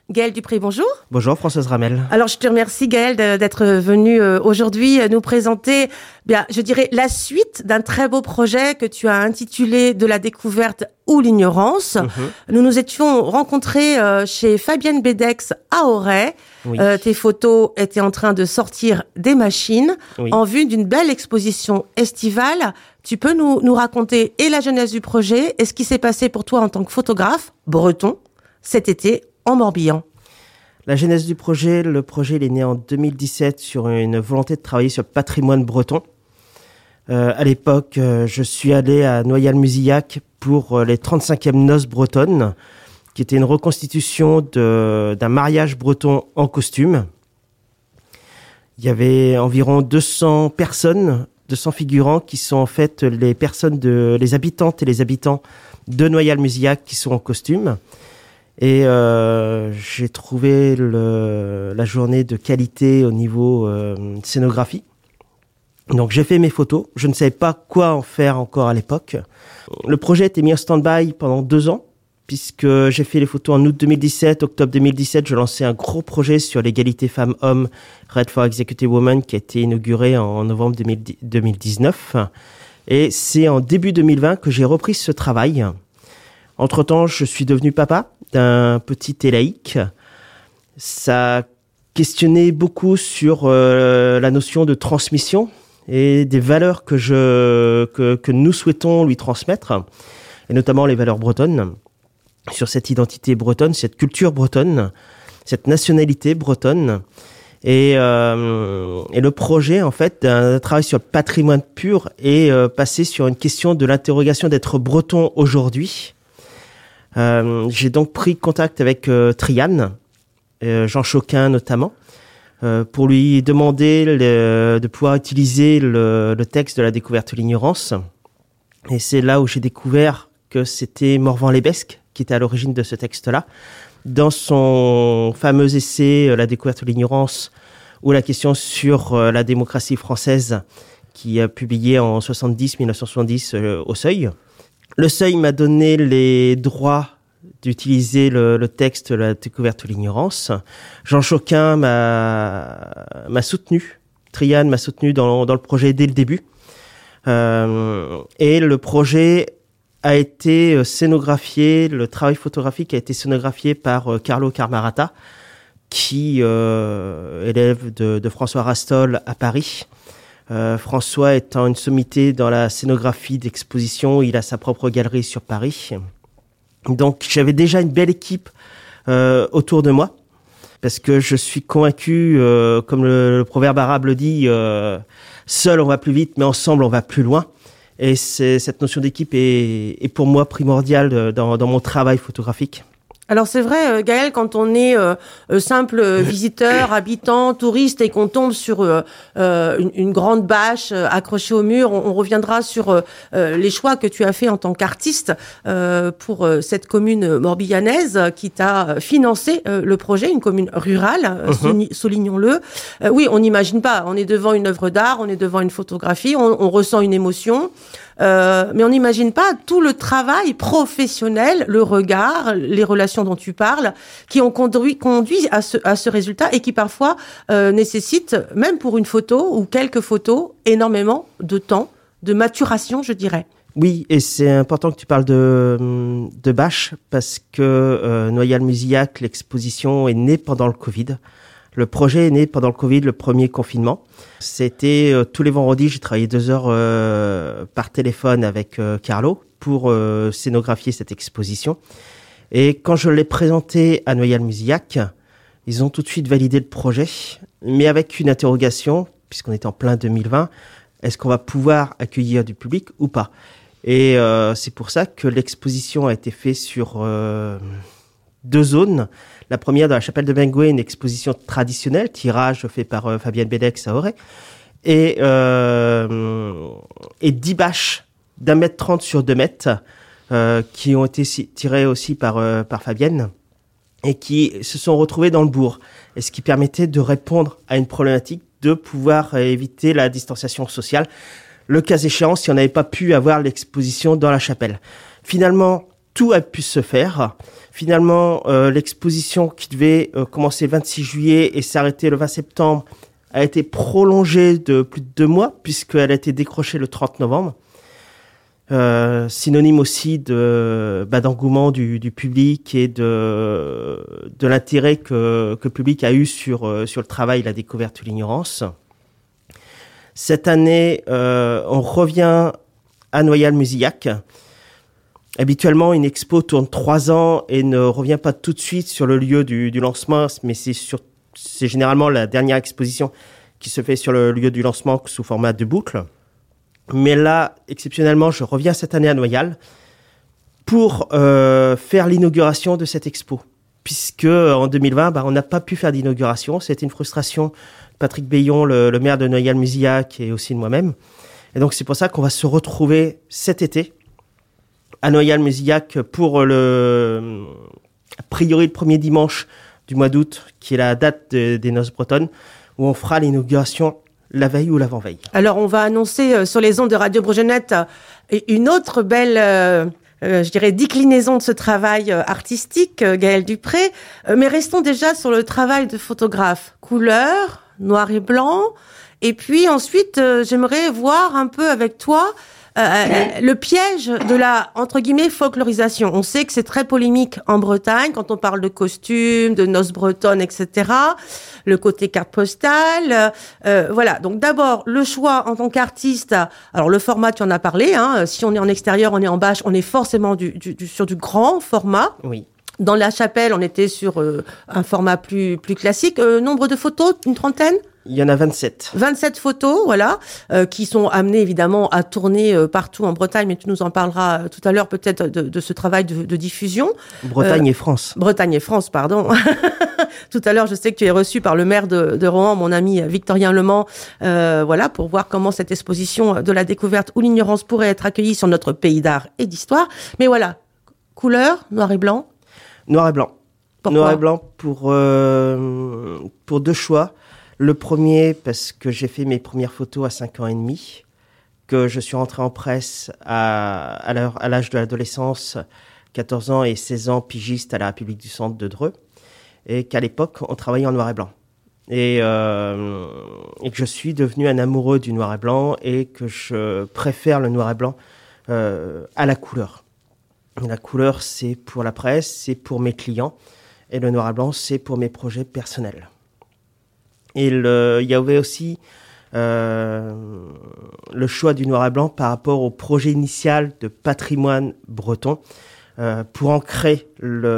Gaël Dupré, bonjour. Bonjour Françoise Ramel. Alors je te remercie Gaël d'être venu aujourd'hui nous présenter, je dirais, la suite d'un très beau projet que tu as intitulé De la découverte ou l'ignorance. Nous nous étions rencontrés chez Fabienne Bedex à Auray. Oui. Tes photos étaient en train de sortir des machines en vue d'une belle exposition estivale. Tu peux nous raconter et la genèse du projet et ce qui s'est passé pour toi en tant que photographe breton cet été en Morbihan. La genèse du projet, le projet il est né en 2017 sur une volonté de travailler sur le patrimoine breton. À l'époque, je suis allé à Noyal-Muzillac pour les 35e noces bretonnes, qui était une reconstitution d'un mariage breton en costume. Il y avait environ 200 personnes, 200 figurants qui sont en fait les habitantes et les habitants de Noyal-Muzillac qui sont en costume. Et j'ai trouvé la journée de qualité au niveau scénographie. Donc j'ai fait mes photos. Je ne savais pas quoi en faire encore à l'époque. Le projet a été mis en stand-by pendant 2 ans, puisque j'ai fait les photos en août 2017. Octobre 2017, je lançais un gros projet sur l'égalité femmes-hommes, Red for Executive Women, qui a été inauguré en novembre 2019. Et c'est en début 2020 que j'ai repris ce travail. Entre-temps, je suis devenu papa d'un petit élaïque. Ça questionnait beaucoup sur la notion de transmission et des valeurs que nous souhaitons lui transmettre, et notamment les valeurs bretonnes, sur cette identité bretonne, cette culture bretonne, cette nationalité bretonne. Et le projet, en fait, d'un travail sur le patrimoine pur est passé sur une question de l'interrogation d'être breton aujourd'hui. J'ai donc pris contact avec Trianne, Jean Choquin notamment, pour lui demander de pouvoir utiliser le texte de la découverte de l'ignorance. Et c'est là où j'ai découvert que c'était Morvan Lebesque qui était à l'origine de ce texte-là. Dans son fameux essai La découverte de l'ignorance, ou la question sur la démocratie française, qui a publié en 1970 au Seuil. Le Seuil m'a donné les droits d'utiliser le texte de la découverte de l'ignorance. Jean Choquin m'a soutenu. Trianne m'a soutenu dans le projet dès le début. Et le projet a été scénographié, le travail photographique a été scénographié par Carlo Carmarata, qui élève de François Rastol à Paris. François étant une sommité dans la scénographie d'exposition, il a sa propre galerie sur Paris. Donc j'avais déjà une belle équipe autour de moi, parce que je suis convaincu, comme le proverbe arabe le dit, seul on va plus vite, mais ensemble on va plus loin. Et cette notion d'équipe est pour moi primordiale dans mon travail photographique. Alors c'est vrai, Gaël, quand on est simple visiteur, habitant, touriste et qu'on tombe sur une grande bâche accrochée au mur, on reviendra sur les choix que tu as fait en tant qu'artiste pour cette commune morbihanaise qui t'a financé le projet, une commune rurale, soulignons-le. Oui, on n'imagine pas, on est devant une œuvre d'art, on est devant une photographie, on ressent une émotion. Mais on n'imagine pas tout le travail professionnel, le regard, les relations dont tu parles, qui ont conduit à ce résultat et qui parfois nécessitent, même pour une photo ou quelques photos, énormément de temps, de maturation, je dirais. Oui, et c'est important que tu parles de bâche, parce que Noyal-Muzillac, l'exposition est née pendant le Covid. Le projet est né pendant le Covid, le premier confinement. C'était tous les vendredis, j'ai travaillé 2 heures par téléphone avec Carlo pour scénographier cette exposition. Et quand je l'ai présenté à Noyal-Muzillac, ils ont tout de suite validé le projet, mais avec une interrogation, puisqu'on est en plein 2020, est-ce qu'on va pouvoir accueillir du public ou pas ? Et c'est pour ça que l'exposition a été faite sur 2 zones. La première, dans la chapelle de Bengué, une exposition traditionnelle, tirage fait par Fabienne Bedex à Auray, et 10 bâches d'1,30 m sur 2 mètres qui ont été tirées aussi par Fabienne et qui se sont retrouvées dans le bourg. Et ce qui permettait de répondre à une problématique de pouvoir éviter la distanciation sociale, le cas échéant si on n'avait pas pu avoir l'exposition dans la chapelle. Finalement, tout a pu se faire. Finalement, l'exposition qui devait commencer le 26 juillet et s'arrêter le 20 septembre a été prolongée de plus de 2 mois puisqu'elle a été décrochée le 30 novembre. Synonyme aussi d'engouement du public et de l'intérêt que le public a eu sur le travail, la découverte ou l'ignorance. Cette année, on revient à Noyal-Muzillac. Habituellement, une expo tourne 3 ans et ne revient pas tout de suite sur le lieu du lancement, mais c'est généralement la dernière exposition qui se fait sur le lieu du lancement sous format de boucle. Mais là, exceptionnellement, je reviens cette année à Noyal pour faire l'inauguration de cette expo. Puisque en 2020, on n'a pas pu faire d'inauguration. C'était une frustration. Patrick Bayon, le maire de Noyal-Muzillac et aussi de moi-même. Et donc, c'est pour ça qu'on va se retrouver cet été à Noyal-Muzillac pour a priori le premier dimanche du mois d'août, qui est la date des Noces bretonnes, où on fera l'inauguration la veille ou l'avant-veille. Alors, on va annoncer sur les ondes de Radio Brogenette une autre belle, je dirais, déclinaison de ce travail artistique, Gaëlle Dupré. Mais restons déjà sur le travail de photographe. Couleur, noir et blanc. Et puis ensuite, j'aimerais voir un peu avec toi le piège de la, entre guillemets, folklorisation. On sait que c'est très polémique en Bretagne quand on parle de costumes, de noces bretonnes, etc. Le côté carte postale. Voilà. Donc d'abord, le choix en tant qu'artiste. Alors le format, tu en as parlé. Si on est en extérieur, on est en bâche, on est forcément sur du grand format. Oui. Dans la chapelle, on était sur un format plus classique. Nombre de photos, une trentaine ? Il y en a 27. 27 photos, voilà, qui sont amenées évidemment à tourner partout en Bretagne, mais tu nous en parleras tout à l'heure peut-être de ce travail de diffusion. Bretagne et France. Bretagne et France, pardon. Tout à l'heure, je sais que tu es reçu par le maire de Rohan, mon ami Victorien Lemans, voilà, pour voir comment cette exposition de la découverte ou l'ignorance pourrait être accueillie sur notre pays d'art et d'histoire. Mais voilà, couleur, noir et blanc. Noir et blanc. Pourquoi ? Noir et blanc pour 2 choix. Le premier, parce que j'ai fait mes premières photos à 5 ans et demi, que je suis rentré en presse à l'âge de l'adolescence, 14 ans et 16 ans, pigiste à la République du Centre de Dreux, et qu'à l'époque, on travaillait en noir et blanc. Et que je suis devenu un amoureux du noir et blanc et que je préfère le noir et blanc à la couleur. Et la couleur, c'est pour la presse, c'est pour mes clients, et le noir et blanc, c'est pour mes projets personnels. Et il y avait aussi le choix du noir et blanc par rapport au projet initial de patrimoine breton pour ancrer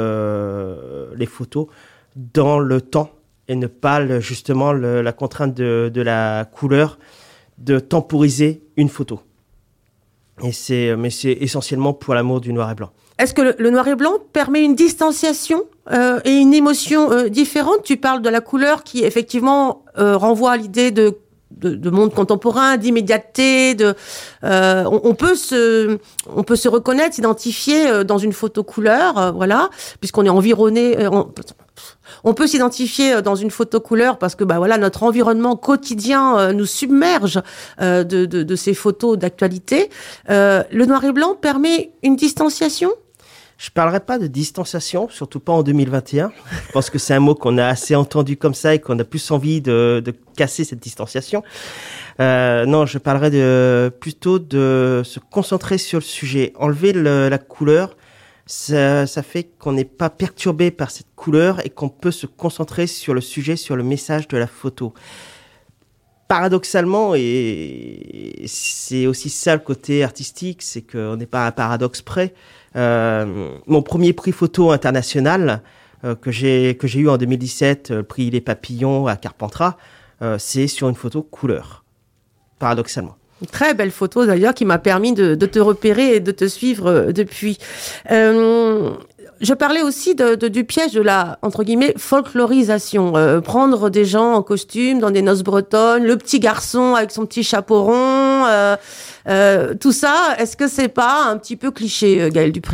les photos dans le temps et ne pas justement la contrainte de la couleur de temporiser une photo. Mais c'est essentiellement pour l'amour du noir et blanc. Est-ce que le noir et blanc permet une distanciation et une émotion différente ? Tu parles de la couleur qui effectivement renvoie à l'idée de monde contemporain, d'immédiateté. On peut se reconnaître, s'identifier dans une photo couleur, voilà, puisqu'on est environné. On peut s'identifier dans une photo couleur parce que voilà, notre environnement quotidien nous submerge de ces photos d'actualité. Le noir et blanc permet une distanciation ? Je parlerai pas de distanciation, surtout pas en 2021. Je pense que c'est un mot qu'on a assez entendu comme ça et qu'on a plus envie de casser cette distanciation. Non, je parlerai plutôt de se concentrer sur le sujet. Enlever la couleur, ça fait qu'on n'est pas perturbé par cette couleur et qu'on peut se concentrer sur le sujet, sur le message de la photo. Paradoxalement, et c'est aussi ça le côté artistique, c'est qu'on n'est pas à un paradoxe près. Mon premier prix photo international que j'ai eu en 2017, le prix Les Papillons à Carpentras, c'est sur une photo couleur, paradoxalement. Une très belle photo d'ailleurs qui m'a permis de te repérer et de te suivre depuis. Je parlais aussi du piège de la, entre guillemets, folklorisation. Prendre des gens en costume dans des noces bretonnes, le petit garçon avec son petit chapeau rond, tout ça, est-ce que c'est pas un petit peu cliché, Gaëlle Dupré ?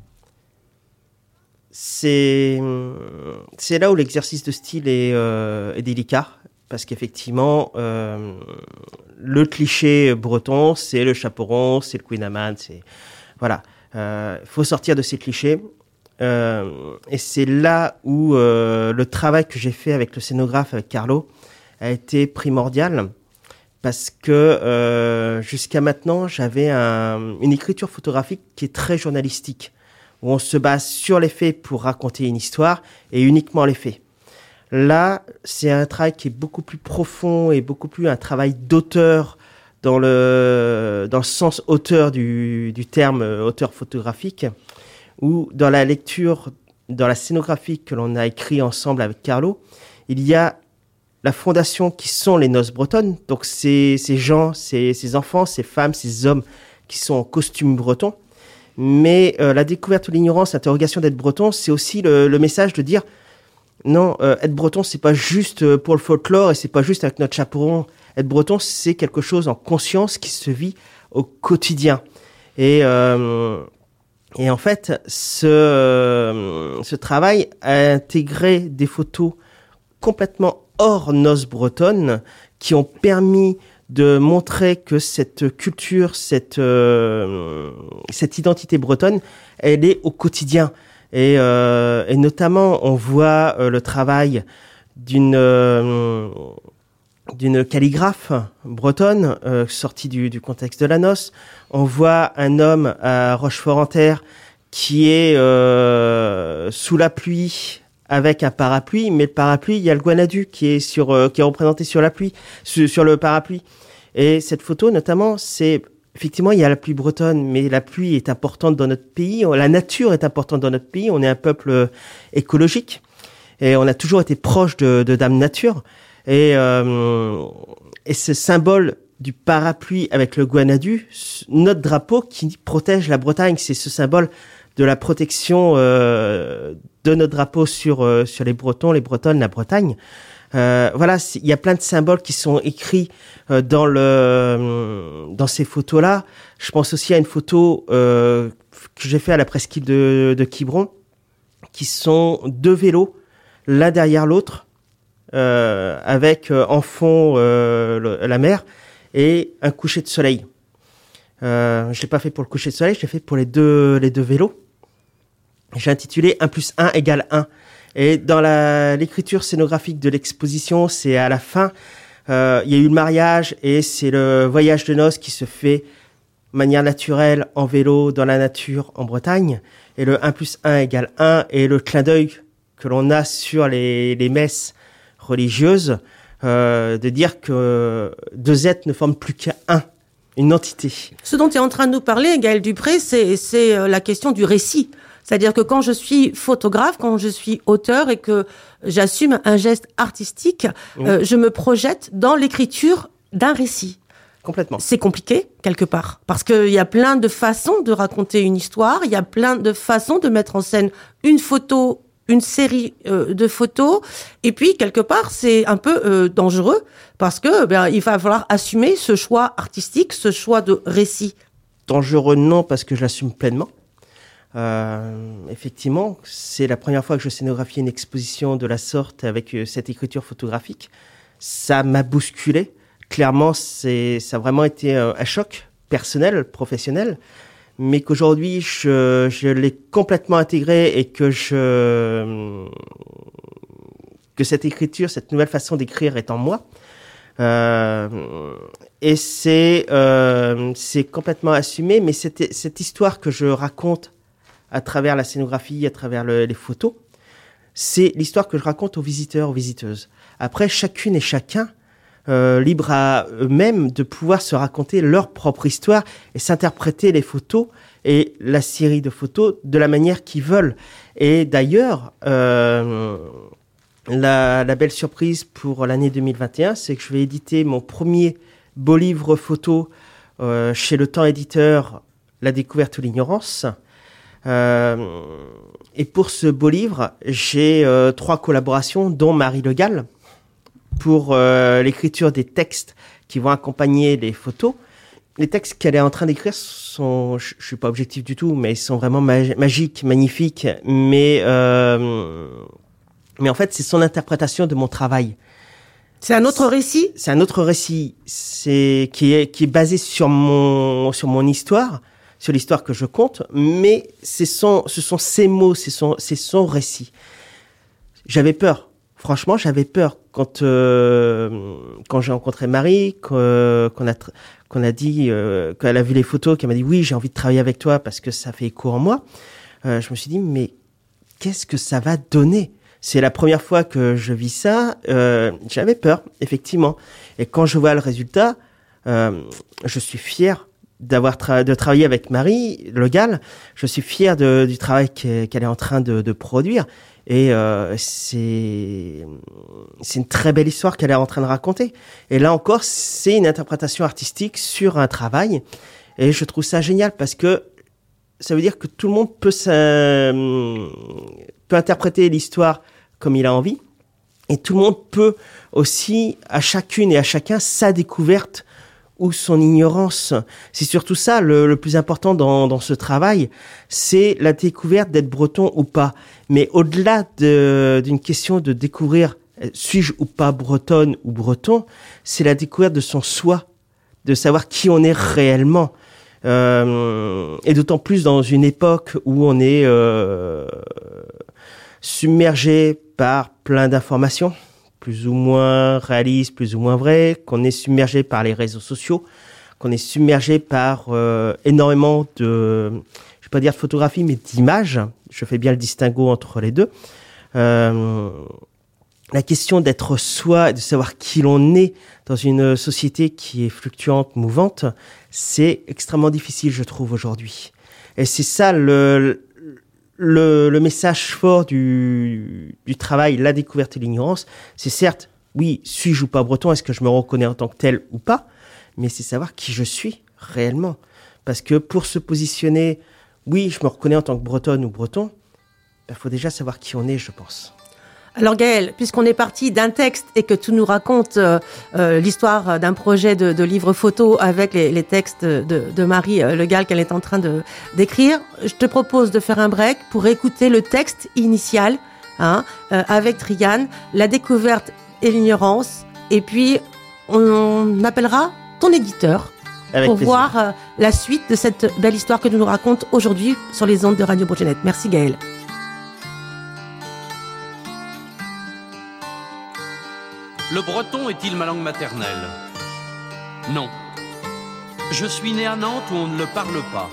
C'est là où l'exercice de style est délicat, parce qu'effectivement, le cliché breton, c'est le chapeau rond, c'est le Queen Amman, voilà. faut sortir de ces clichés. Et c'est là où le travail que j'ai fait avec le scénographe, avec Carlo, a été primordial. Parce que jusqu'à maintenant, j'avais une écriture photographique qui est très journalistique, où on se base sur les faits pour raconter une histoire et uniquement les faits. Là, c'est un travail qui est beaucoup plus profond et beaucoup plus un travail d'auteur dans le sens auteur du terme auteur photographique, où dans la lecture, dans la scénographie que l'on a écrit ensemble avec Carlo, il y a la fondation qui sont les noces bretonnes, donc ces gens, ces enfants, ces femmes, ces hommes qui sont en costume breton. Mais la découverte de l'ignorance, l'interrogation d'être breton, c'est aussi le message de dire non, être breton, c'est pas juste pour le folklore et c'est pas juste avec notre chapeau rond. Être breton, c'est quelque chose en conscience qui se vit au quotidien. Et en fait, ce travail a intégré des photos complètement hors noces bretonnes qui ont permis de montrer que cette culture, cette identité bretonne, elle est au quotidien. Et notamment, on voit le travail d'une calligraphe bretonne sortie du contexte de la noce. On voit un homme à Rochefort-en-Terre qui est sous la pluie avec un parapluie, mais le parapluie, il y a le Guanadu qui est représenté sur la pluie, sur le parapluie. Et cette photo, notamment, c'est effectivement, il y a la pluie bretonne, mais la pluie est importante dans notre pays. La nature est importante dans notre pays. On est un peuple écologique et on a toujours été proche de Dame Nature. Et ce symbole du parapluie avec le Guanadu, notre drapeau qui protège la Bretagne, c'est ce symbole de la protection de notre drapeau sur les Bretons, les Bretonnes, la Bretagne. Voilà, il y a plein de symboles qui sont écrits dans ces photos-là. Je pense aussi à une photo que j'ai fait à la presqu'île de Quiberon, qui sont deux vélos, l'un derrière l'autre, avec en fond la mer et un coucher de soleil. Je l'ai pas fait pour le coucher de soleil, je l'ai fait pour les deux vélos. J'ai intitulé 1 + 1 = 1. Et dans l'écriture scénographique de l'exposition, c'est à la fin, il y a eu le mariage et c'est le voyage de noces qui se fait de manière naturelle en vélo dans la nature en Bretagne. Et le 1 + 1 = 1 et le clin d'œil que l'on a sur les messes religieuses, de dire que deux êtres ne forment plus qu'un, une entité. Ce dont tu es en train de nous parler, Gaël Dupré, c'est la question du récit. C'est-à-dire que quand je suis photographe, quand je suis auteur et que j'assume un geste artistique, je me projette dans l'écriture d'un récit. Complètement. C'est compliqué, quelque part, parce qu'il y a plein de façons de raconter une histoire, il y a plein de façons de mettre en scène une photo, une série de photos, et puis, quelque part, c'est un peu dangereux, parce que il va falloir assumer ce choix artistique, ce choix de récit. Dangereux, non, parce que je l'assume pleinement. Effectivement, c'est la première fois que je scénographie une exposition de la sorte avec cette écriture photographique. Ça m'a bousculé. Clairement, ça a vraiment été un choc personnel, professionnel, mais qu'aujourd'hui, je l'ai complètement intégré et que cette écriture, cette nouvelle façon d'écrire est en moi. Et c'est complètement assumé, mais cette histoire que je raconte à travers la scénographie, à travers les photos, c'est l'histoire que je raconte aux visiteurs, aux visiteuses. Après, chacune et chacun, libre à eux-mêmes de pouvoir se raconter leur propre histoire et s'interpréter les photos et la série de photos de la manière qu'ils veulent. Et d'ailleurs, la belle surprise pour l'année 2021, c'est que je vais éditer mon premier beau livre photo chez Le Temps Éditeur, La découverte de l'ignorance. Et pour ce beau livre, j'ai 3 collaborations, dont Marie Le Gall, pour l'écriture des textes qui vont accompagner les photos. Les textes qu'elle est en train d'écrire sont, je suis pas objectif du tout, mais ils sont vraiment magiques, magnifiques. Mais en fait, c'est son interprétation de mon travail. C'est un autre récit ? C'est un autre récit, qui est basé sur mon histoire, sur l'histoire que je conte, mais ce sont ses mots, c'est son récit. J'avais peur. Franchement, j'avais peur quand j'ai rencontré Marie, qu'on a dit, qu'elle a vu les photos, qu'elle m'a dit oui, j'ai envie de travailler avec toi parce que ça fait écho en moi. Je me suis dit mais qu'est-ce que ça va donner ? C'est la première fois que je vis ça. J'avais peur, effectivement. Et quand je vois le résultat, je suis fier de travailler avec Marie Le Gall. Je suis fier du travail qu'elle est en train de produire. Et c'est une très belle histoire qu'elle est en train de raconter. Et là encore, c'est une interprétation artistique sur un travail. Et je trouve ça génial parce que ça veut dire que tout le monde peut interpréter l'histoire comme il a envie. Et tout le monde peut aussi, à chacune et à chacun, sa découverte ou son ignorance. C'est surtout ça le plus important dans ce travail, c'est la découverte d'être breton ou pas. Mais au-delà d'une question de découvrir suis-je ou pas bretonne ou breton, c'est la découverte de son soi, de savoir qui on est réellement. Et d'autant plus dans une époque où on est submergé par plein d'informations, plus ou moins réalistes, plus ou moins vraies, qu'on est submergé par les réseaux sociaux, qu'on est submergé par énormément de, je vais pas dire de photographies, mais d'images. Je fais bien le distinguo entre les deux. La question d'être soi et de savoir qui l'on est dans une société qui est fluctuante, mouvante, c'est extrêmement difficile, je trouve, aujourd'hui. Et c'est ça le message fort du travail, la découverte et l'ignorance. C'est certes, oui, suis-je ou pas breton, est-ce que je me reconnais en tant que tel ou pas, mais c'est savoir qui je suis réellement. Parce que pour se positionner, oui, je me reconnais en tant que bretonne ou breton, il faut déjà savoir qui on est, je pense. Alors Gaëlle, puisqu'on est parti d'un texte et que tu nous racontes l'histoire d'un projet de livre photo avec les textes de Marie Le Gall qu'elle est en train d'écrire, je te propose de faire un break pour écouter le texte initial avec Trigan, la découverte et l'ignorance, et puis on appellera ton éditeur avec pour plaisir. voir la suite de cette belle histoire que tu nous racontes aujourd'hui sur les ondes de Radio Bourget-Net. Merci Gaëlle. Le breton est-il ma langue maternelle ? Non. Je suis né à Nantes où on ne le parle pas.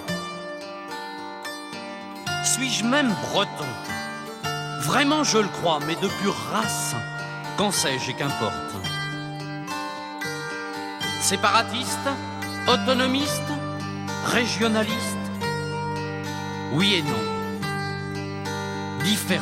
Suis-je même breton ? Vraiment je le crois, mais de pure race. Qu'en sais-je et qu'importe ? Séparatiste ? Autonomiste ? Régionaliste ? Oui et non. Différent.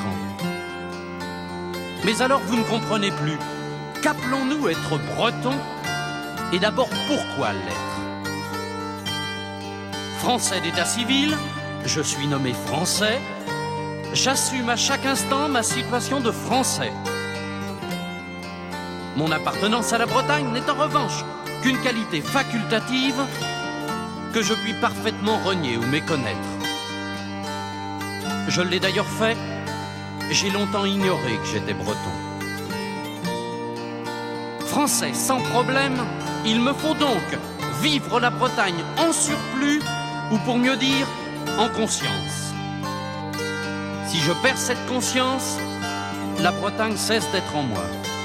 Mais alors vous ne comprenez plus. Qu'appelons-nous être breton ? Et d'abord, pourquoi l'être ? Français d'état civil, je suis nommé français. J'assume à chaque instant ma situation de français. Mon appartenance à la Bretagne n'est en revanche qu'une qualité facultative que je puis parfaitement renier ou méconnaître. Je l'ai d'ailleurs fait, j'ai longtemps ignoré que j'étais breton. Français sans problème, il me faut donc vivre la Bretagne en surplus, ou pour mieux dire, en conscience. Si je perds cette conscience, la Bretagne cesse d'être en moi.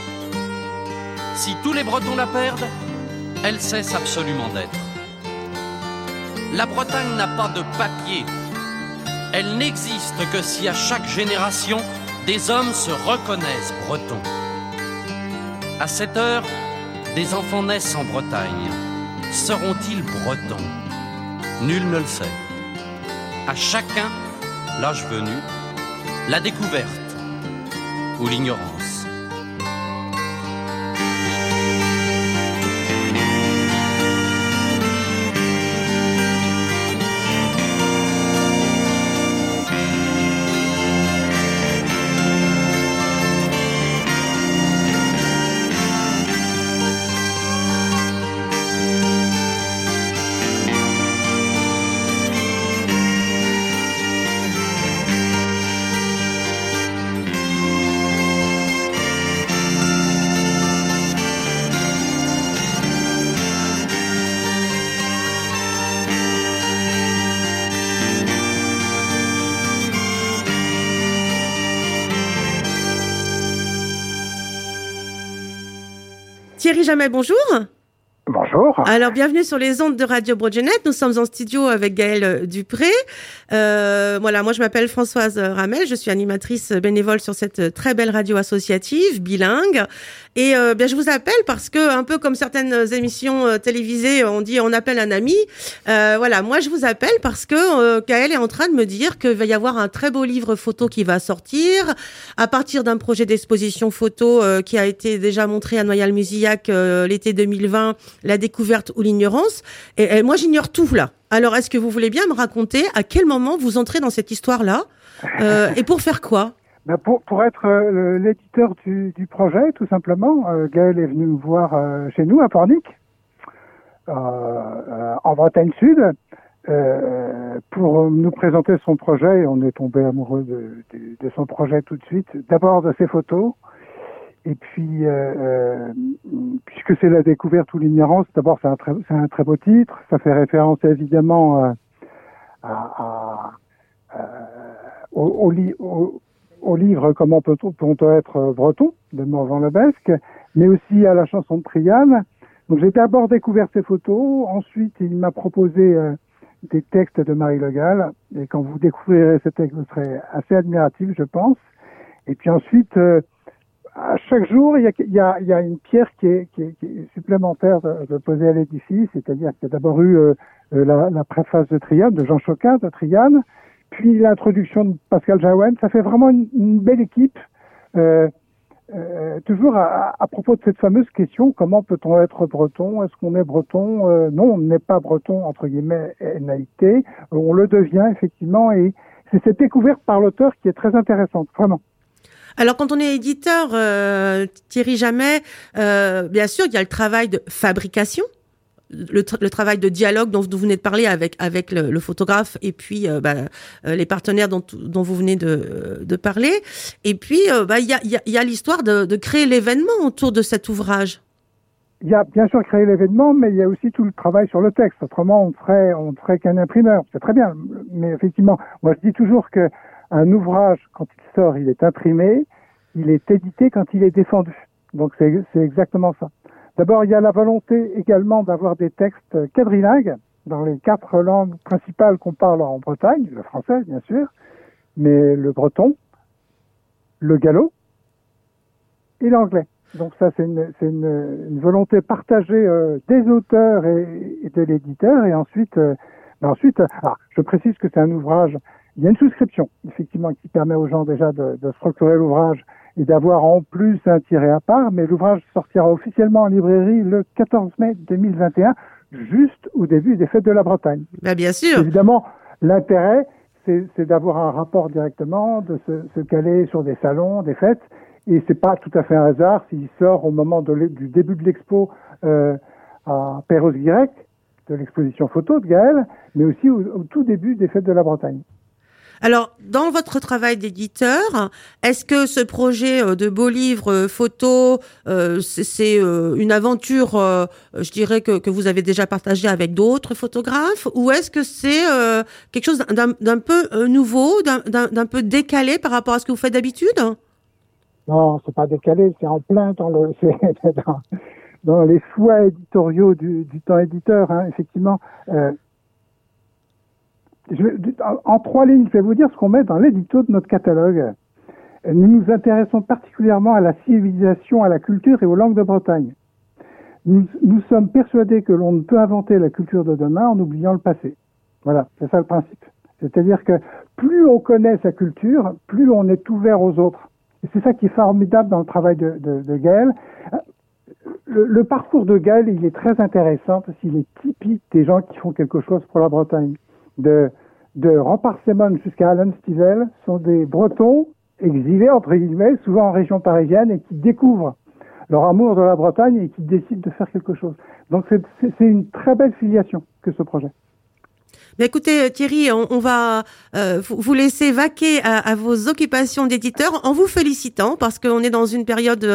Si tous les Bretons la perdent, elle cesse absolument d'être. La Bretagne n'a pas de papier. Elle n'existe que si à chaque génération, des hommes se reconnaissent bretons. À cette heure, des enfants naissent en Bretagne. Seront-ils bretons ? Nul ne le sait. À chacun, l'âge venu, la découverte ou l'ignorance. Thierry Jamel, bonjour. Bonjour. Alors, bienvenue sur les ondes de Radio Broadgenet. Nous sommes en studio avec Gaëlle Dupré. Voilà, moi je m'appelle Françoise Ramel, je suis animatrice bénévole sur cette très belle radio associative, bilingue. Et bien, je vous appelle parce que, un peu comme certaines émissions télévisées, on dit on appelle un ami. Voilà, moi je vous appelle parce que Gaëlle est en train de me dire qu'il va y avoir un très beau livre photo qui va sortir à partir d'un projet d'exposition photo qui a été déjà montré à Noyal-Muzillac l'été 2020, la découverte ou l'ignorance. Et moi j'ignore tout là. Alors est-ce que vous voulez bien me raconter à quel moment vous entrez dans cette histoire-là et pour faire quoi? Pour être l'éditeur du projet, tout simplement, Gaëlle est venu me voir chez nous à Pornic, en Bretagne Sud, pour nous présenter son projet. Et on est tombé amoureux de son projet tout de suite. D'abord de ses photos, et puis puisque c'est la découverte ou l'ignorance, d'abord c'est un très beau titre. Ça fait référence évidemment au livre Comment peut-on être breton de Morvan Lebesque, mais aussi à la chanson de Triane. Donc j'ai d'abord découvert ces photos, ensuite il m'a proposé des textes de Marie Le Gall, et quand vous découvrirez ces textes, vous serez assez admiratif, je pense. Et puis ensuite, à chaque jour, il y a une pierre qui est supplémentaire de poser à l'édifice, c'est-à-dire qu'il y a d'abord eu la préface de Triane, de Jean Choquin de Triane, puis l'introduction de Pascal Jaouen. Ça fait vraiment une belle équipe. Toujours à propos de cette fameuse question, comment peut-on être breton? Est-ce qu'on est breton? Non, on n'est pas breton, entre guillemets, naïveté. On le devient, effectivement, et c'est cette découverte par l'auteur qui est très intéressante, vraiment. Alors, quand on est éditeur, Thierry Jamel, bien sûr, il y a le travail de fabrication, le travail de dialogue dont vous venez de parler avec le photographe et puis les partenaires dont vous venez de parler. Et puis, il y a l'histoire de créer l'événement autour de cet ouvrage. Il y a bien sûr créé l'événement, mais il y a aussi tout le travail sur le texte. Autrement, on ne ferait qu'un imprimeur. C'est très bien, mais effectivement, moi je dis toujours que un ouvrage, quand il sort, il est imprimé, il est édité quand il est défendu. Donc c'est exactement ça. D'abord, il y a la volonté également d'avoir des textes quadrilingues dans les 4 langues principales qu'on parle en Bretagne, le français bien sûr, mais le breton, le gallo et l'anglais. Donc ça, c'est une volonté partagée des auteurs et de l'éditeur. Et ensuite, je précise que c'est un ouvrage. Il y a une souscription, effectivement, qui permet aux gens déjà de se procurer l'ouvrage et d'avoir en plus un tiré à part, mais l'ouvrage sortira officiellement en librairie le 14 mai 2021, juste au début des fêtes de la Bretagne. Bah, bien sûr. Évidemment, l'intérêt, c'est d'avoir un rapport directement, de se caler sur des salons, des fêtes, et c'est pas tout à fait un hasard s'il sort au moment du début de l'expo à Perros-Guirec, de l'exposition photo de Gaëlle, mais aussi au tout début des fêtes de la Bretagne. Alors, dans votre travail d'éditeur, est-ce que ce projet de beau livre photo, c'est une aventure, je dirais, que vous avez déjà partagée avec d'autres photographes, ou est-ce que c'est quelque chose d'un peu nouveau, d'un peu décalé par rapport à ce que vous faites d'habitude? Non, c'est pas décalé, c'est en plein dans les choix éditoriaux du temps éditeur, hein, effectivement. En 3 lignes, je vais vous dire ce qu'on met dans l'édito de notre catalogue. Nous nous intéressons particulièrement à la civilisation, à la culture et aux langues de Bretagne. Nous sommes persuadés que l'on ne peut inventer la culture de demain en oubliant le passé. Voilà, c'est ça le principe. C'est-à-dire que plus on connaît sa culture, plus on est ouvert aux autres. Et c'est ça qui est formidable dans le travail de Gaëlle. Le parcours de Gaëlle, il est très intéressant parce qu'il est typique des gens qui font quelque chose pour la Bretagne. De Rempart-Sémonne jusqu'à Alan Stivell sont des Bretons exilés, entre guillemets, souvent en région parisienne, et qui découvrent leur amour de la Bretagne et qui décident de faire quelque chose. Donc c'est une très belle filiation que ce projet. Mais écoutez Thierry, on va vous laisser vaquer à vos occupations d'éditeur en vous félicitant parce qu'on est dans une période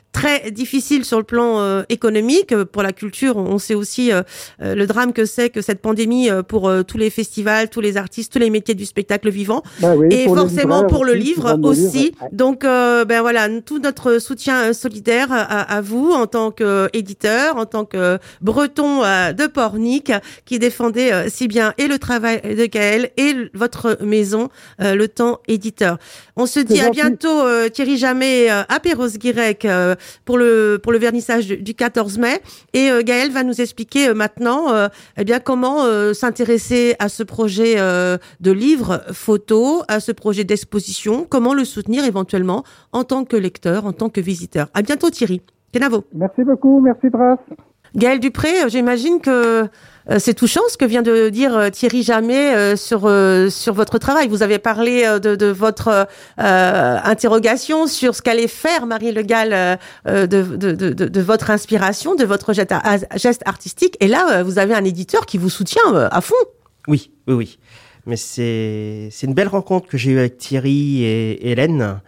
très difficile sur le plan économique. Pour la culture, on sait aussi le drame que c'est que cette pandémie pour tous les festivals, tous les artistes, tous les métiers du spectacle vivant. Oui, et forcément pour le livre aussi. Ouais. Donc voilà, tout notre soutien solidaire à vous en tant qu'éditeur, en tant que breton de Pornic qui défendait si bien et le travail de Gaël et votre maison, le Temps Éditeur. On se dit à bientôt Thierry Jamet à Perros-Guirec pour le vernissage du 14 mai et Gaël va nous expliquer maintenant comment s'intéresser à ce projet de livre photo, à ce projet d'exposition, comment le soutenir éventuellement en tant que lecteur, en tant que visiteur. À bientôt Thierry. Kenavo. Merci beaucoup, merci Brass. Gaël Dupré, j'imagine que c'est touchant ce que vient de dire Thierry Jamet sur votre travail. Vous avez parlé de votre interrogation sur ce qu'allait faire Marie Le Gall de votre inspiration, de votre geste artistique. Et là, vous avez un éditeur qui vous soutient à fond. Oui. Mais c'est une belle rencontre que j'ai eue avec Thierry et Hélène.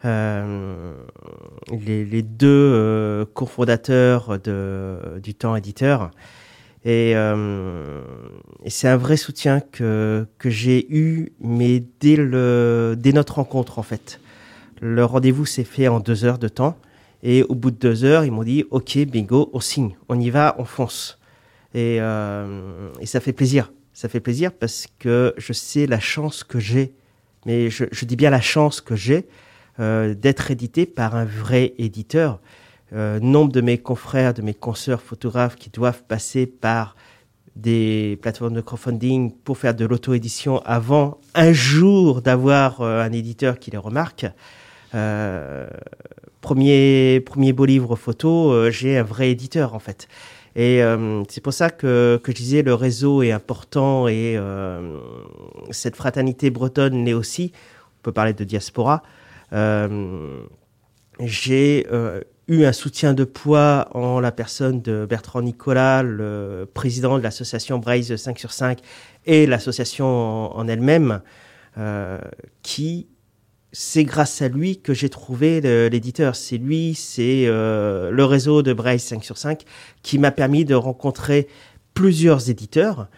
Les deux cofondateurs du Temps Éditeur et c'est un vrai soutien que j'ai eu mais dès notre rencontre en fait. Le rendez-vous s'est fait en 2 heures de temps et au bout de 2 heures ils m'ont dit ok bingo on signe, on y va, on fonce et ça fait plaisir parce que je sais la chance que j'ai, mais je dis bien la chance que j'ai d'être édité par un vrai éditeur. Nombre de mes confrères, de mes consoeurs photographes qui doivent passer par des plateformes de crowdfunding pour faire de l'auto-édition avant un jour d'avoir un éditeur qui les remarque. Premier beau livre photo, j'ai un vrai éditeur en fait. Et c'est pour ça que je disais le réseau est important et cette fraternité bretonne l'est aussi. On peut parler de diaspora. J'ai eu un soutien de poids en la personne de Bertrand Nicolas, le président de l'association Braise 5/5 et l'association en elle-même, qui c'est grâce à lui que j'ai trouvé l'éditeur. C'est lui, c'est le réseau de Braise 5/5 qui m'a permis de rencontrer plusieurs éditeurs.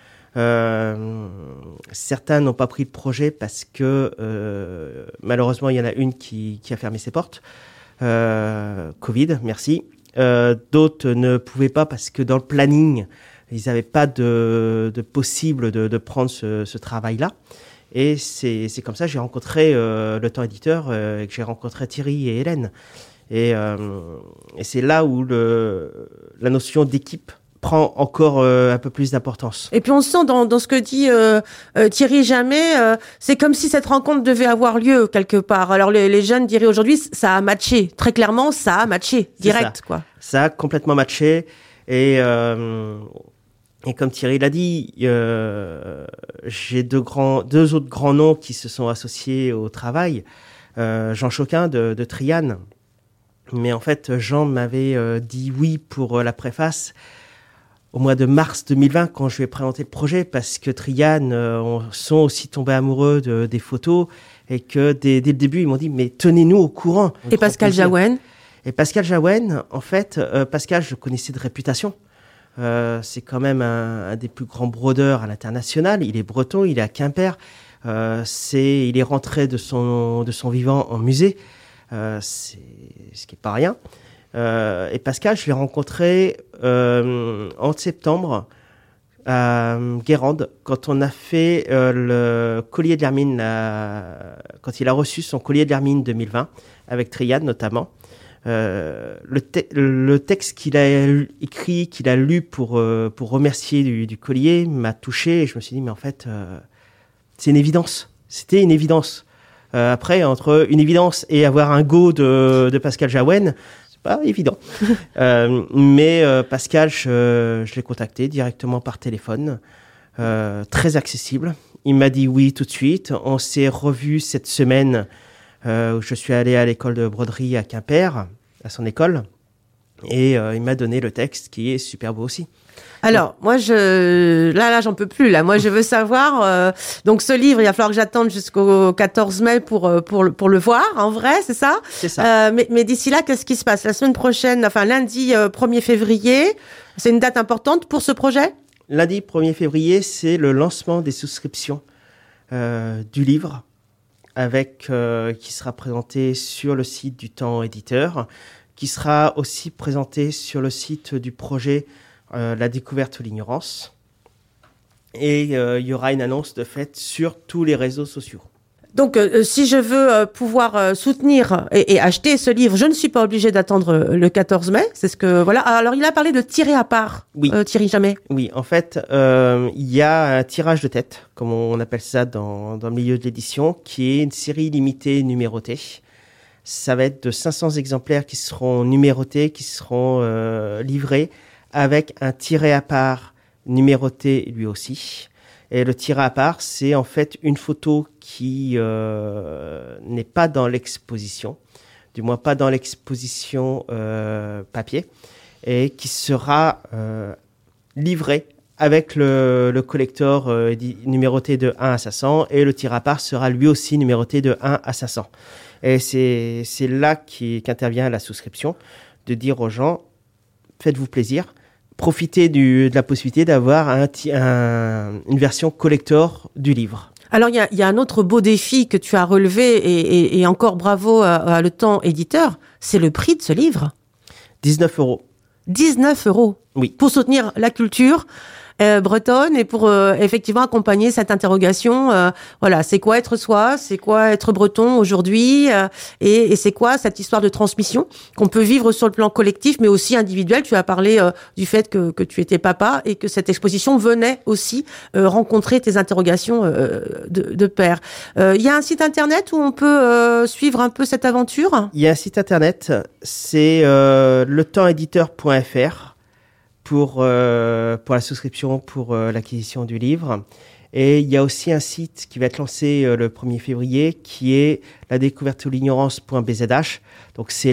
Certains n'ont pas pris le projet parce que malheureusement il y en a une qui a fermé ses portes. Covid, merci. D'autres ne pouvaient pas parce que dans le planning ils n'avaient pas de possible de prendre ce travail-là. Et c'est comme ça que j'ai rencontré le Temps Éditeur et que j'ai rencontré Thierry et Hélène. Et c'est là où la notion d'équipe prend encore un peu plus d'importance. Et puis on sent dans ce que dit Thierry Jamet, c'est comme si cette rencontre devait avoir lieu quelque part. Alors les jeunes diraient aujourd'hui, ça a matché. Très clairement, ça a matché, direct, quoi. Ça a complètement matché. Et comme Thierry l'a dit, j'ai deux autres grands noms qui se sont associés au travail. Jean Choquin de Trian. Mais en fait, Jean m'avait dit oui pour la préface au mois de mars 2020 quand je lui ai présenté le projet parce que Trian sont aussi tombés amoureux des photos et que dès le début, ils m'ont dit « mais tenez-nous au courant ». Et Pascal Jaouen ? Et Pascal Jaouen, en fait, Pascal, je le connaissais de réputation. C'est quand même un des plus grands brodeurs à l'international. Il est breton, il est à Quimper. Il est rentré de son vivant en musée. Ce qui est pas rien. Et Pascal, je l'ai rencontré en septembre à Guérande quand on a fait le collier de l'Hermine, quand il a reçu son collier de l'Hermine 2020 avec Triad notamment. Le texte qu'il a écrit, qu'il a lu pour remercier du collier m'a touché et je me suis dit mais en fait c'est une évidence. C'était une évidence. Après, entre une évidence et avoir un go de Pascal Jaouen, c'est pas évident. Mais Pascal, je l'ai contacté directement par téléphone, très accessible. Il m'a dit oui tout de suite. On s'est revu cette semaine où je suis allé à l'école de broderie à Quimper, à son école. Et il m'a donné le texte qui est super beau aussi. Alors, moi, là, j'en peux plus. Là, moi, je veux savoir. Donc, ce livre, il va falloir que j'attende jusqu'au 14 mai pour le voir. En vrai, c'est ça. C'est ça. Mais d'ici là, qu'est-ce qui se passe la semaine prochaine? Enfin, lundi 1er février. C'est une date importante pour ce projet. Lundi 1er février, c'est le lancement des souscriptions du livre, qui sera présenté sur le site du Temps Éditeur, qui sera aussi présenté sur le site du projet La découverte ou l'ignorance. Et il y aura une annonce de fait sur tous les réseaux sociaux. Donc, si je veux pouvoir soutenir et acheter ce livre, je ne suis pas obligée d'attendre le 14 mai. C'est ce que voilà. Alors, il a parlé de tirer à part. Oui. Thierry Jamais. Oui, en fait, il y a un tirage de tête, comme on appelle ça dans le milieu de l'édition, qui est une série limitée numérotée. Ça va être de 500 exemplaires qui seront numérotés, qui seront livrés avec un tiré à part numéroté lui aussi. Et le tiré à part, c'est en fait une photo qui n'est pas dans l'exposition, du moins pas dans l'exposition papier, et qui sera livrée avec le collector numéroté de 1 à 500, et le tiré à part sera lui aussi numéroté de 1 à 500. Et c'est là qu'intervient la souscription, de dire aux gens, faites-vous plaisir, profitez de la possibilité d'avoir une version collector du livre. Alors, il y a un autre beau défi que tu as relevé, et encore bravo à Le Temps Éditeur, c'est le prix de ce livre. 19 €. 19 €. Oui. Pour soutenir la culture bretonne et pour effectivement accompagner cette interrogation. Voilà, c'est quoi être soi, c'est quoi être breton aujourd'hui, et c'est quoi cette histoire de transmission qu'on peut vivre sur le plan collectif, mais aussi individuel. Tu as parlé du fait que tu étais papa et que cette exposition venait aussi rencontrer tes interrogations de père. Il y a un site internet où on peut suivre un peu cette aventure. Il y a un site internet, c'est letempséditeur.fr. Pour la souscription, pour l'acquisition du livre. Et il y a aussi un site qui va être lancé le 1er février, qui est la découverte ou l'ignorance.bzh. Donc c'est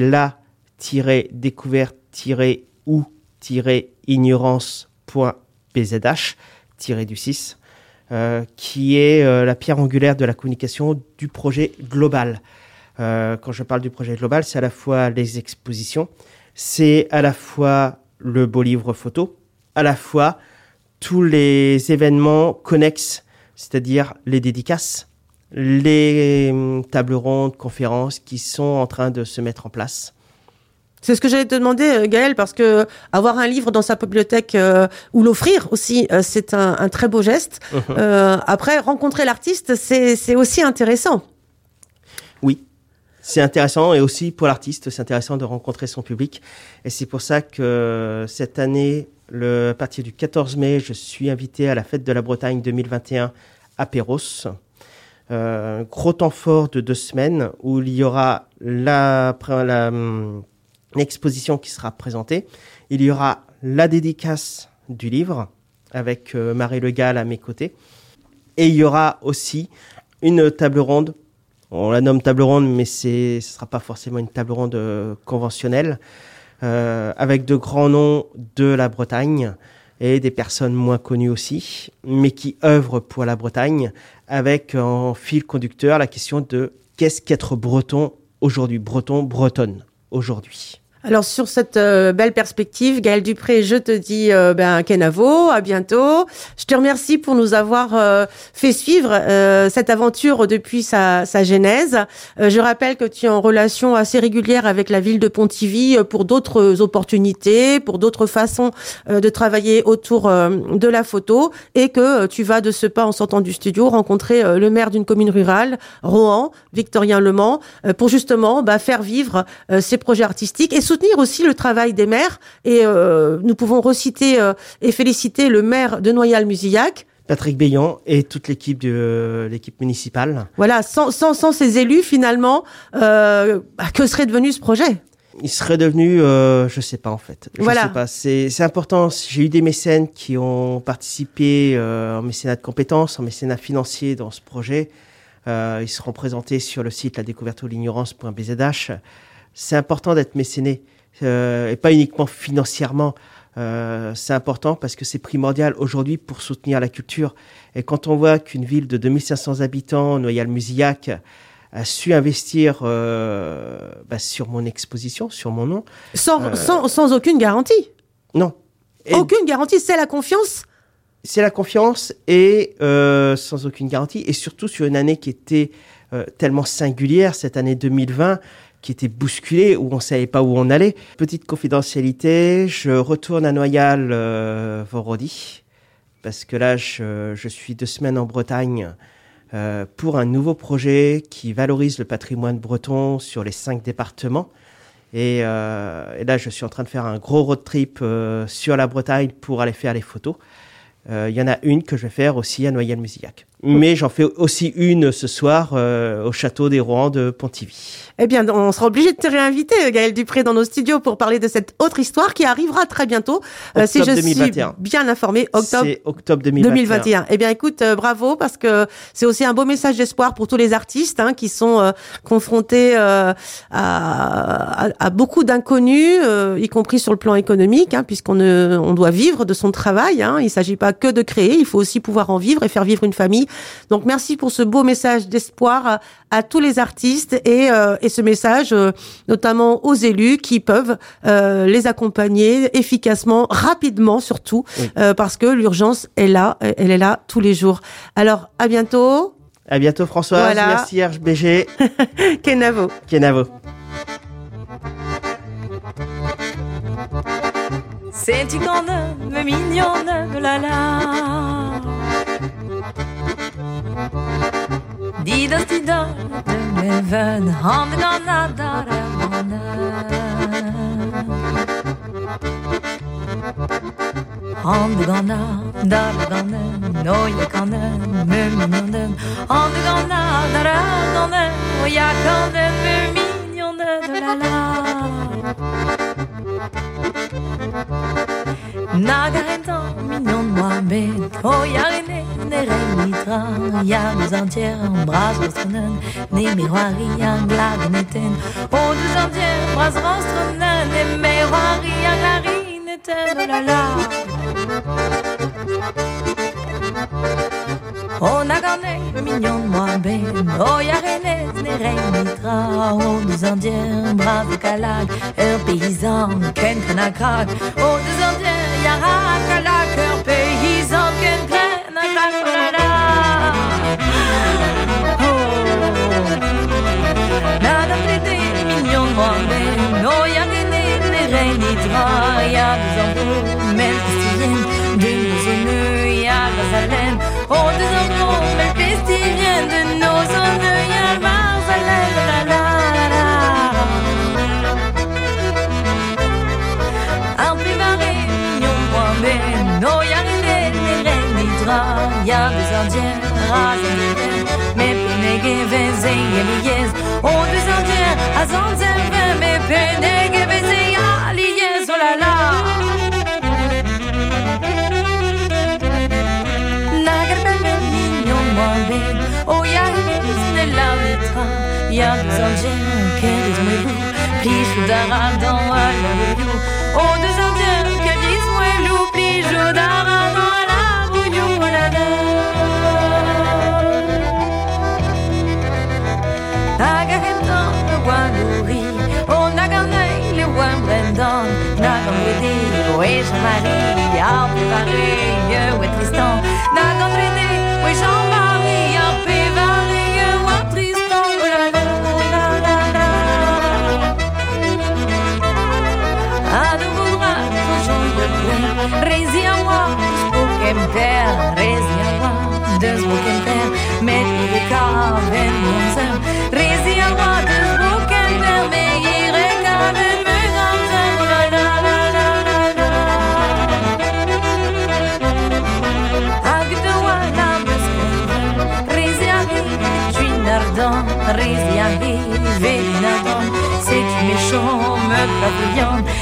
la-découverte-ou-ignorance.bzh, du 6, qui est la pierre angulaire de la communication du projet global. Quand je parle du projet global, c'est à la fois les expositions, c'est à la fois le beau livre photo, à la fois tous les événements connexes, c'est-à-dire les dédicaces, les tables rondes, conférences qui sont en train de se mettre en place. C'est ce que j'allais te demander, Gaël, parce que avoir un livre dans sa bibliothèque ou l'offrir aussi, c'est un très beau geste. Après, rencontrer l'artiste, c'est aussi intéressant. Oui. C'est intéressant, et aussi pour l'artiste, c'est intéressant de rencontrer son public. Et c'est pour ça que cette année, à partir du 14 mai, je suis invité à la Fête de la Bretagne 2021 à Perros. Gros temps fort de 2 semaines où il y aura l'exposition qui sera présentée. Il y aura la dédicace du livre avec Marie Le Gall à mes côtés. Et il y aura aussi une table ronde. On la nomme table ronde, mais ce sera pas forcément une table ronde conventionnelle, avec de grands noms de la Bretagne et des personnes moins connues aussi, mais qui œuvrent pour la Bretagne, avec en fil conducteur la question de qu'est-ce qu'être breton aujourd'hui, bretonne aujourd'hui. Alors, sur cette belle perspective, Gaël Dupré, je te dis kenavo, à bientôt. Je te remercie pour nous avoir fait suivre cette aventure depuis sa genèse. Je rappelle que tu es en relation assez régulière avec la ville de Pontivy pour d'autres opportunités, pour d'autres façons de travailler autour de la photo, et que tu vas de ce pas, en sortant du studio, rencontrer le maire d'une commune rurale, Rohan, Victorien Lemans, pour justement faire vivre ces projets artistiques et soutenir aussi le travail des maires. Et nous pouvons reciter et féliciter le maire de Noyal-Muzillac, Patrick Beillan, et toute l'équipe municipale. Voilà, sans ces élus, finalement, que serait devenu ce projet ? Il serait devenu, je sais pas en fait. Je sais pas. C'est important. J'ai eu des mécènes qui ont participé en mécénat de compétences, en mécénat financier dans ce projet. Ils seront présentés sur le site ladécouverteoul'ignorance.bzh. C'est important d'être mécéné. et pas uniquement financièrement. C'est important parce que c'est primordial aujourd'hui pour soutenir la culture. Et quand on voit qu'une ville de 2500 habitants, Noyal-Muzillac, a su investir sur mon exposition, sur mon nom. Sans aucune garantie. Non. Aucune garantie, c'est la confiance. C'est la confiance et sans aucune garantie. Et surtout sur une année qui était tellement singulière, cette année 2020, qui était bousculée, où on ne savait pas où on allait. Petite confidentialité, je retourne à Noyal vendredi, parce que là, je suis 2 semaines en Bretagne pour un nouveau projet qui valorise le patrimoine breton sur les 5 départements. Et là, je suis en train de faire un gros road trip sur la Bretagne pour aller faire les photos. Il y en a une que je vais faire aussi à Noyal-Muzillac. Mais j'en fais aussi une ce soir au château des Rohan de Pontivy. Eh bien, on sera obligé de te réinviter, Gaël Dupré, dans nos studios pour parler de cette autre histoire qui arrivera très bientôt. Si je 2021. Suis bien informée, c'est octobre 2021. Eh bien, écoute, bravo, parce que c'est aussi un beau message d'espoir pour tous les artistes qui sont confrontés à beaucoup d'inconnus, y compris sur le plan économique, puisqu'on doit vivre de son travail. Il ne s'agit pas que de créer, il faut aussi pouvoir en vivre et faire vivre une famille. Donc merci pour ce beau message d'espoir à tous les artistes et ce message notamment aux élus qui peuvent les accompagner efficacement, rapidement surtout, parce que l'urgence est là, elle est là tous les jours. Alors à bientôt. À bientôt Françoise, voilà. Merci RBG. Kenavo. C'est une grande, mignonne, la la. Didos, leven, handen aan nadar, handen aan nadar, nooit kan mumionen, handen aan nadar, nooit kan mumionen, la la. Nagarenta, mignon moi ben, oh yarene, ne renitra, ya nous entières, bras rostronen, ne miroiri, glagneten, oh deux entières, bras rostronen, ne miroiri, glagneten, la la. Oh nagane, mignon moi ben, oh yarene, ne renitra, oh deux entières, bras de calag, paysan, ken kanakrak, oh deux entières, Yara, la cœur paysan, qu'elle prenne un crack, Madame l'été, mignon, moi, mais non, y'a des rénitra, y'a des enfants, mais pestiliennes, de nos honneurs, y'a la salène, oh, des enfants, mais pestiliennes, de nos honneurs, y'a la salène, la la la. Un peu barré, no, y'a y'a des indiens, mais pénégué, vézé, y'a oh, des indiens, à Zanzerve, mais pénégué, vézé, y'a oh là là. Nagarbe, mignon, moi, ben, oh, y'a la litra, y'a des indiens, qu'elles ont loup, plis d'ara dans la rue, oh, des indiens, qu'elles ont loup, plis d'ara dans la rue, oh là là. Nagarem le Wandouri, oh Naganay, le Wambrendan, Nagamredi, oui Jean-Marie, Arpévaré, ouais Tristan, Nagamredi, oui Jean-Marie, Arpévaré, ouais Tristan, oh là là là là là. À de vos bras, toujours de plein, rési à moi, spoken père, rési à moi, de spoken père, mais les cas, ben mon sein. Rési à moi de spoken père, mais il regarde mes grands airs, la la la la la la. Agde-moi la muscle, rési à vivre, je suis ardent, rési à vivre, vénadant, c'est méchant, me papillon.